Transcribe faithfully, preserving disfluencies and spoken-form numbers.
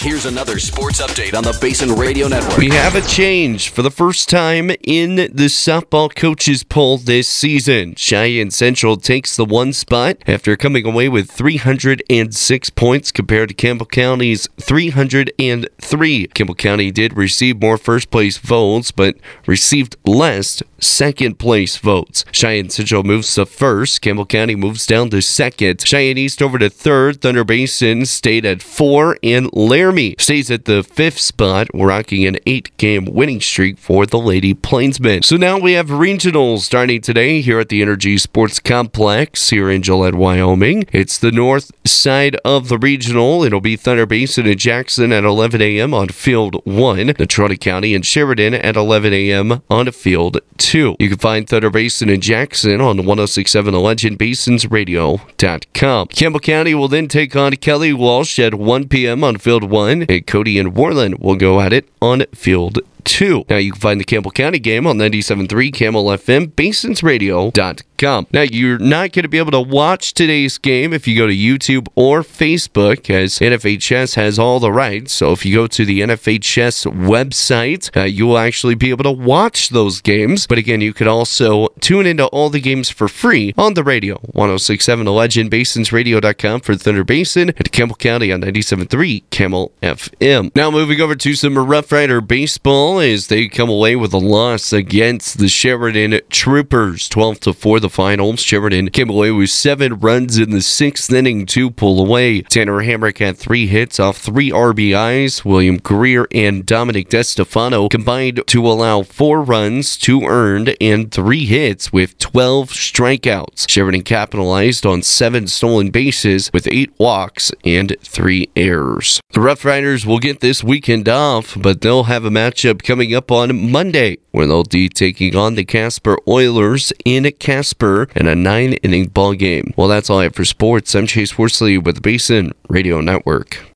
Here's another sports update on the Basin Radio Network. We have a change for the first time in the softball coaches poll this season. Cheyenne Central takes the one spot after coming away with three hundred six points compared to Campbell County's three hundred three. Campbell County did receive more first place votes, but received less second place votes. Cheyenne Central moves to first. Campbell County moves down to second. Cheyenne East over to third. Thunder Basin stayed at four, and Laramie stays at the fifth spot, rocking an eight-game winning streak for the Lady Plainsmen. So now we have regionals starting today here at the Energy Sports Complex here in Gillette, Wyoming. It's the north side of the regional. It'll be Thunder Basin and Jackson at eleven a.m. on Field one. Natrona County and Sheridan at eleven a.m. on Field two. You can find Thunder Basin and Jackson on one oh six point seven The Legend, basins radio dot com. Campbell County will then take on Kelly Walsh at one p.m. on Field one. And Cody and Worland will go at it on Field two. Now you can find the Campbell County game on ninety-seven point three Camel F M, basins radio dot com. Now you're not going to be able to watch today's game if you go to YouTube or Facebook, as N F H S has all the rights. So if you go to the N F H S website, uh, you will actually be able to watch those games. But again, you could also tune into all the games for free on the radio. one oh six point seven The Legend, basins radio dot com for Thunder Basin, and Campbell County on ninety-seven point three Camel F M. Now moving over to some Rough Rider baseball as they come away with a loss against the Sheridan Troopers. twelve to four the final. Sheridan came away with seven runs in the sixth inning to pull away. Tanner Hamrick had three hits off three R B Is. William Greer and Dominic DeStefano combined to allow four runs, two earned, and three hits with twelve strikeouts. Sheridan capitalized on seven stolen bases with eight walks and three errors. The Rough Riders will get this weekend off, but they'll have a matchup coming up on Monday where they'll be taking on the Casper Oilers in Casper in a nine-inning ball game. Well, that's all I have for sports. I'm Chase Worsley with the Basin Radio Network.